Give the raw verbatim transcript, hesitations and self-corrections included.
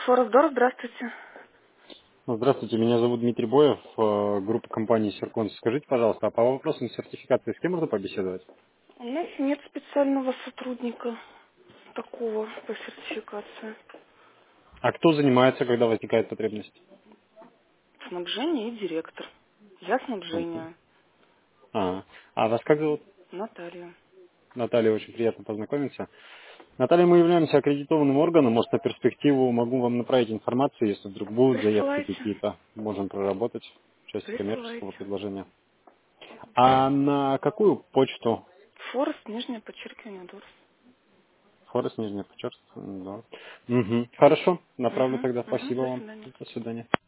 Форекс-Дор, здравствуйте. Ну, Здравствуйте, меня зовут Дмитрий Боев, э, группа компании Серкон. Скажите, пожалуйста, а по вопросам сертификации с кем можно побеседовать? У нас нет специального сотрудника такого по сертификации. А кто занимается, когда возникает потребность? Снабжение и директор. Я Мгм. снабжение. А, а вас как зовут? Наталья. Наталья, очень приятно познакомиться. Наталья, мы являемся аккредитованным органом, может, на перспективу могу вам направить информацию, если вдруг будут заявки Присылайте. какие-то, можем проработать в части коммерческого Присылайте. предложения. А на какую почту? Форест, нижнее подчеркивание, Дорс. Форест, нижнее подчеркивание, да. Мгм. Хорошо, направлю Угу, тогда. угу, Спасибо до вам. свидания. До свидания.